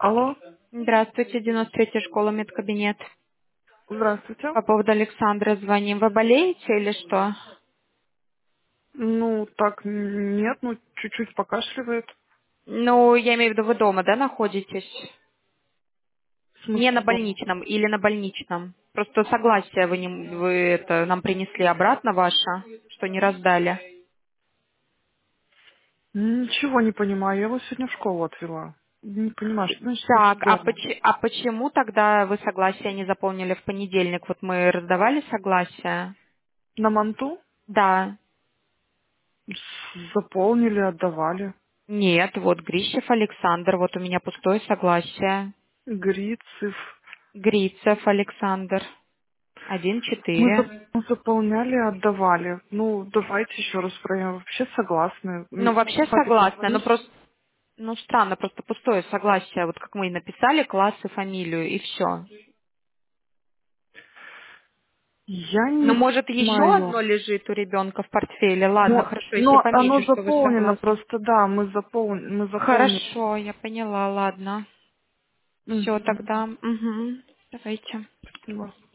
Алло, Здравствуйте, 93-я школа, медкабинет. здравствуйте. По поводу Александра звоним. Вы болеете или что? Ну, так, нет, ну, чуть-чуть покашливает. Ну, я имею в виду, вы дома, да, находитесь? В Не на смысле дома? больничном или на больничном? Просто согласие вы это нам принесли обратно ваше, что не раздали. Ничего не понимаю, я его сегодня в школу отвела. Не понимаю, что значит Так, дома? а почему тогда вы согласие не заполнили в понедельник? Вот мы раздавали согласие. На манту Да. заполнили, отдавали. Нет, вот Грищев Александр, вот у меня пустое согласие. Грицев. Грицев Александр. Один Мы четыре. заполняли, отдавали. Ну, давайте еще раз проверим. Вообще согласны. Ну, вообще Давайте согласна, но позвонить. просто, ну, странно, просто пустое согласие. Вот как мы и написали, класс и фамилию, и все. Я Ну, не может, еще понимаю. одно лежит у ребенка в портфеле. Ладно, хорошо, если Но оно фамилию, что вы заполнено согласны. просто, да, мы заполнили. Хорошо, я поняла, ладно. Все Мгм. тогда. Угу. Давайте. Спасибо.